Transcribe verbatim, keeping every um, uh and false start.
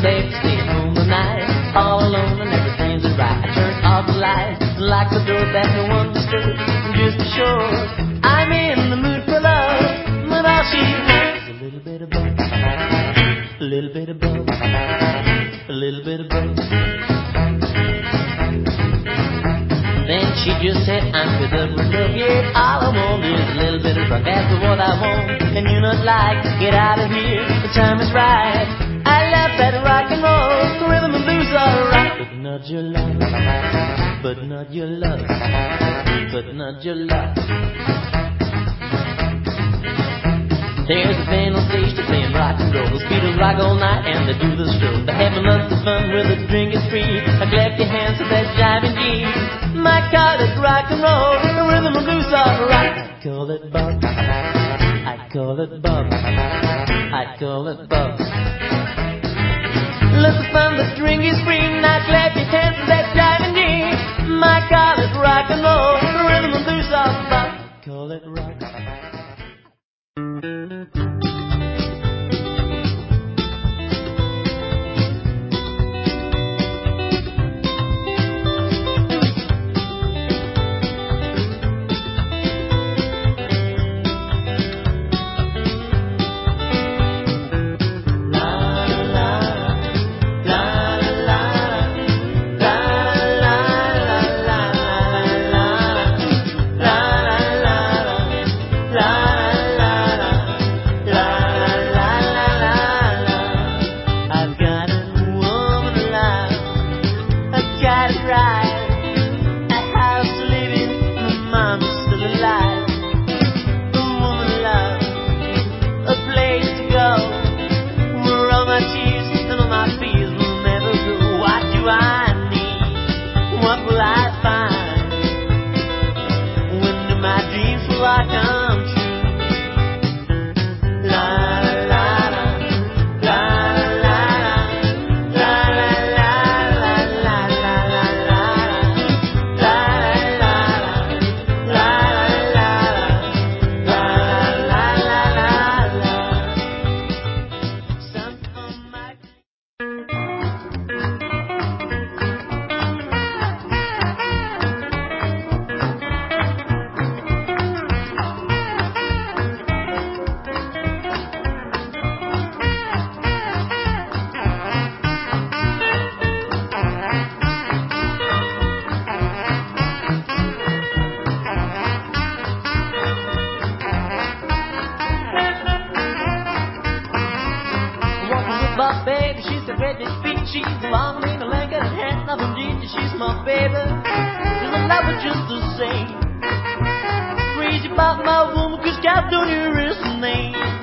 baby staying home tonight, all alone and everything's alright. I turned off the lights, locked the door that no one disturbed, just to show I'm in the mood for love. But all she wants is a little bit of both, a little bit of both, a little bit of both. Then she just said, I'm fed up with love, yeah, all I want is a little bit of rock. That's what I want, and you're not like, get out of here, the time is right. I love that rock and roll, the rhythm and blues are right. But not your love, but not your love, but not your love. There's a band on stage to playing rock and roll. Those Beatles rock all night and they do the stroll. They're having lots of fun where the drink is free. I clap your hands to that jiving G. My God, it's rock and roll, the rhythm and blues are right. I call it Bob, I call it Bob, I call it Bob. Lots of fun, the drink is free. Now clap your hands to that jiving G. My God, it's rock and roll, the rhythm and blues are Bob. I call it rock. But baby, she's the reddish feet. She's the long lean, the leg and hand, nothing ginger. She's my baby, cause I love her just the same. Crazy about my woman, cause God don't hear his name.